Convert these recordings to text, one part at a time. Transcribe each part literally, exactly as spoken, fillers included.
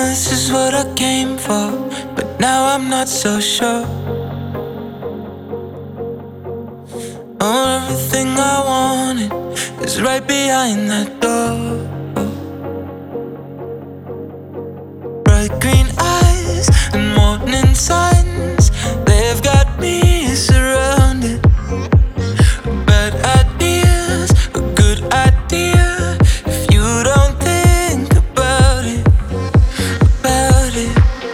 this is what I came for, but now I'm not so sure. Oh, everything I wanted is right behind that door. Bright green eyes and morning signs, they've got me surrounded. Bad ideas, a good idea, if you don't think about it, about it.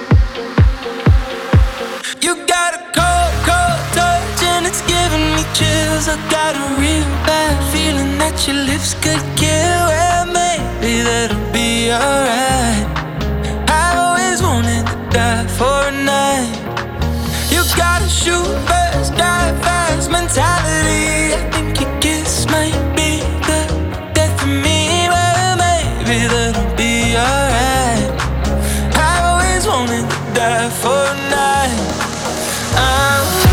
You got a cold, cold touch and it's giving me chills. I got a real bad feeling that your lips could kill. Well, maybe that'll be alright. I've always wanted to die for a night. You got a shoot first, drive fast mentality. I think your kiss might be the death of me. Well, maybe that'll be alright. I've always wanted to die for a night. I'm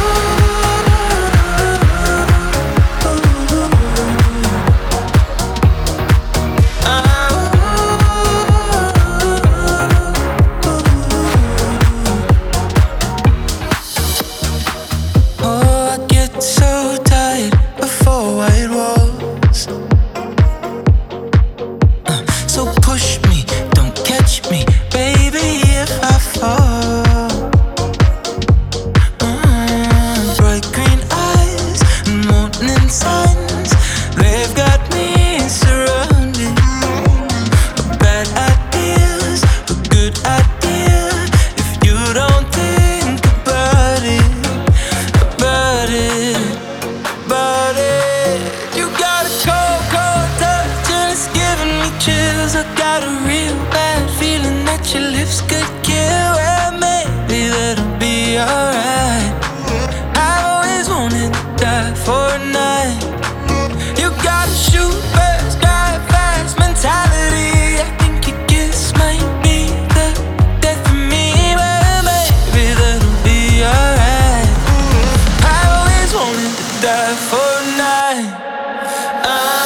so tired of four white walls. uh, So push me, don't catch me, baby, if I fall. uh, Bright green eyes and morning signs, they've got me surrounded. Bad ideas, a good idea, if you don't think about it, about it, about it. You got a cold, cold touch and it's giving me chills. I got a real bad feeling that your lips could kill. Well, maybe that'll be alright. I've always wanted to die for a night. You got a shoot first, drive fast mentality. I think your kiss might be the death of me. Well, maybe that'll be alright. I always wanted to die for a night. uh,